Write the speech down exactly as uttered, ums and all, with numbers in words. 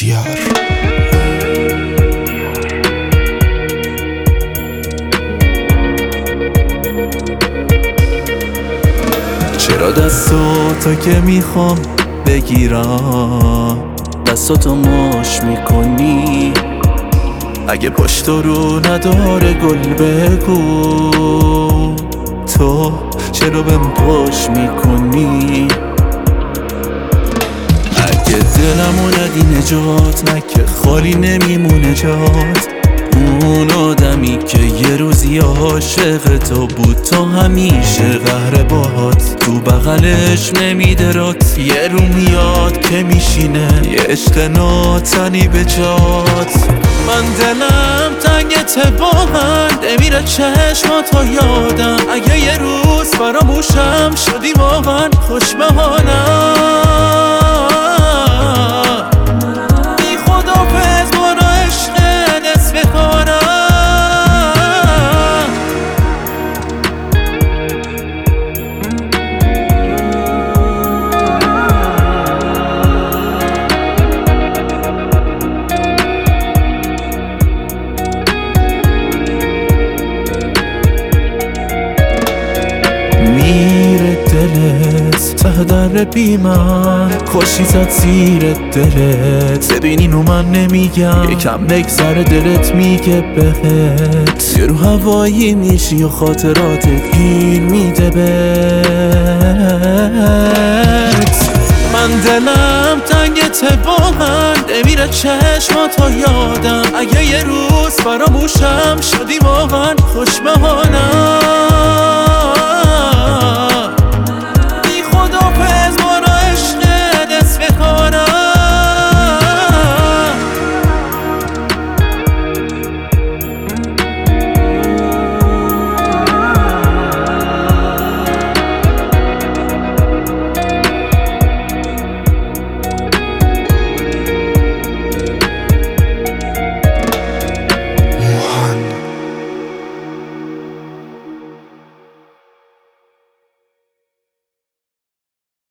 بختیار. چرا دستاتو که میخوام بگیرم دستاتو ماش میکنی؟ اگه پشت رو نداره گل بگو، تو چرا بهم پاش میکنی؟ اگه دلمو ندی نجات، نه که خالی نمیمونه جات. اون آدمی که یه روزی عاشق تو بود تا همیشه قهر باهات، تو بغلش نمیده رات. یه رو میاد که میشینه یه عشق ناتنی به جات. من دلم تنگته واقعا، نمیره چشماتو یادم. اگه یه روز فراموشم شدی واقعا خوش به حالم. بی خدافظ برو عشق نصف کارم. میره دلت ته در بی من، خوشی زد زیر دلت. ببین اینو من نمیگم، یکم نگذره دلت میگه بهت. یه رو هوایی میشی و خاطراتت گیر میده بهت. من دلم تنگته واقعا، نمیره چشماتو یادم. اگه یه روز فراموشم شدی واقعا خوش به حالم.